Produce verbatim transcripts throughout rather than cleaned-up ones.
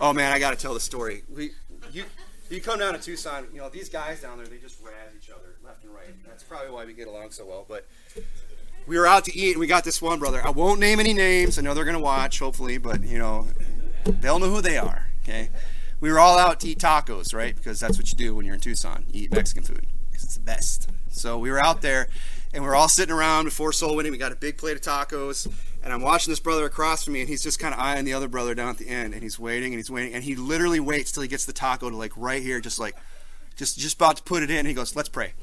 Oh man, I got to tell the story. We, you, you come down to Tucson, you know, these guys down there, they just razz each other left and right. That's probably why we get along so well. But we were out to eat, and we got this one brother. I won't name any names. I know they're going to watch, hopefully, but, you know, they'll know who they are, okay? We were all out to eat tacos, right? Because that's what you do when you're in Tucson. You eat Mexican food because it's the best. So we were out there, and we were all sitting around before soul winning. We got a big plate of tacos, and I'm watching this brother across from me, and he's just kind of eyeing the other brother down at the end, and he's waiting, and he's waiting, and he literally waits till he gets the taco to, like, right here, just like, just, just about to put it in, and he goes, let's pray.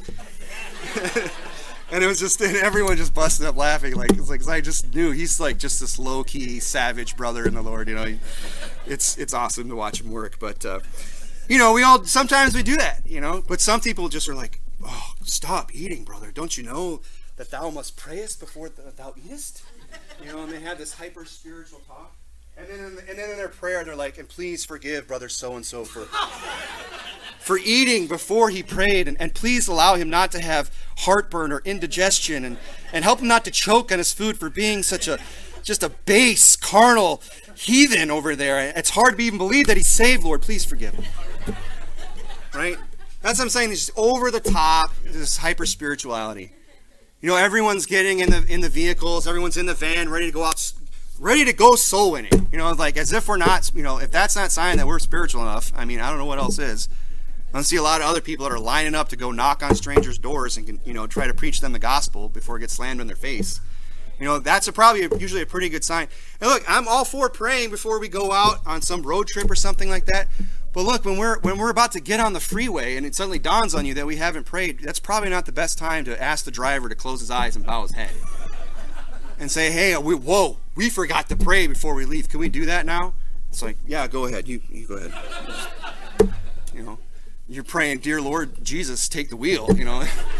And it was just, and everyone just busted up laughing. Like, it's like, 'cause I just knew he's like just this low key, savage brother in the Lord. You know, he, it's it's awesome to watch him work. But uh, you know, we all sometimes we do that. You know, but some people just are like, oh, stop eating, brother. Don't you know that thou must prayest before thou eatest? You know, and they have this hyper spiritual talk. And then, in the, and then in their prayer, they're like, and please forgive brother so and so for for eating before he prayed, and, and please allow him not to have heartburn or indigestion, and, and help him not to choke on his food for being such a just a base, carnal heathen over there. It's hard to even believe that he's saved, Lord. Please forgive him. Right? That's what I'm saying. It's just over the top, this hyper spirituality. You know, everyone's getting in the in the vehicles, everyone's in the van, ready to go out. Ready to go soul winning, you know, like as if we're not, you know, if that's not sign that we're spiritual enough, I mean, I don't know what else is. I see a lot of other people that are lining up to go knock on strangers' doors and can, you know, try to preach them the gospel before it gets slammed in their face. You know, that's a, probably a, usually a pretty good sign. And look, I'm all for praying before we go out on some road trip or something like that. But look, when we're when we're about to get on the freeway and it suddenly dawns on you that we haven't prayed, that's probably not the best time to ask the driver to close his eyes and bow his head. And say, hey, we, whoa, we forgot to pray before we leave. Can we do that now? It's like, yeah, go ahead. You, you go ahead. You know, you're praying, dear Lord Jesus, take the wheel. You know,